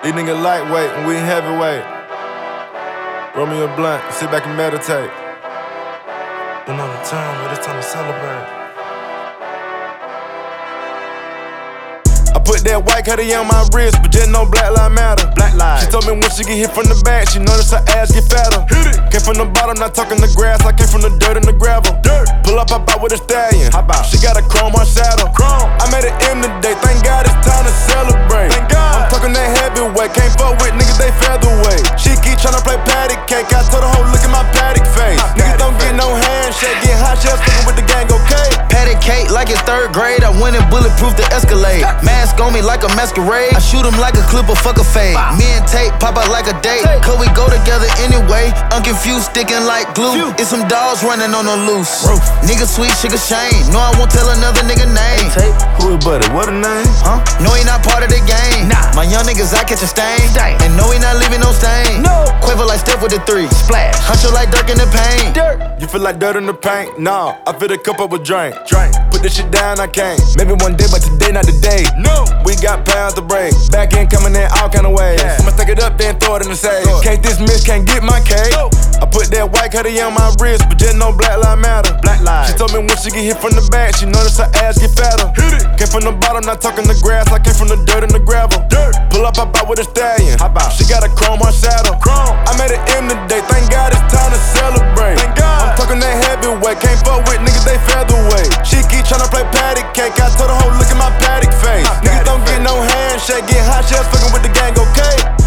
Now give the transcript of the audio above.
These niggas lightweight and we heavyweight. Roll me a blunt, sit back and meditate. Been on the time, but it's time to celebrate. I put that white cutie on my wrist, but just know Black Lives Matter. Black lives. She told me when she get hit from the back, she notice her ass get fatter. Hit it. Came from the bottom, not talking the grass. I came from the dirt and the gravel. Dirt. Pull up, hop out with a stallion. Hop out. She got a chrome on saddle. Chrome. I made it M today. Thank God it's time to celebrate. Thank God. I'm talking that heavyweight. Can't fuck with niggas, they featherweight. She keep tryna play patty cake. I told her, look at my paddock face. Niggas don't get no handshake. Get hot shells fucking with the gang, okay? Patty cake like it's 3rd grade. I went and bulletproof the Escalade. Mask on me like a masquerade. I shoot him like a clip or fuck a fade. Me and Tate pop out like a date. Cause we go together anyway. Unconfused, sticking like glue. It's some dogs running on the loose. Nigga sweet, sugar shame. No, I won't tell another nigga name. Who is buddy? What a name? Huh? No, he not part of the game. Nah. My young niggas, I catch a stain. And no, he not leaving no stain. No. Quiver like Steph with the 3. Splash. Huncho like Dirk in the paint. Dirt. You feel like dirt in the paint? Nah, I fill the cup up with drink. Put this shit down, I can't. Maybe one day, but today not today. No. We got pounds to break. Back end coming in all kind of ways. Yeah. I'ma stack it up, then throw it in the safe. Can't dismiss, can't get my cake. No. I put that white cutie on my wrist, but just know Black Lives Matter. Black lives. She told me when she get hit from the back, she notice her ass get fatter. Hit it. Came from the bottom, not talking the grass. I came from the dirt and the gravel. Dirt. Pull up, hop out with a stallion. Hop out. She got a chrome on saddle. Chrome. I made it M today. Thank God it's time to celebrate. Thank God. I'm talking that heavyweight. Can't fuck with niggas, they featherweight. She keep tryna play patty cake. I told her, look at my paddock face. Niggas don't get no handshake. Get hot shells fucking with the gang, okay?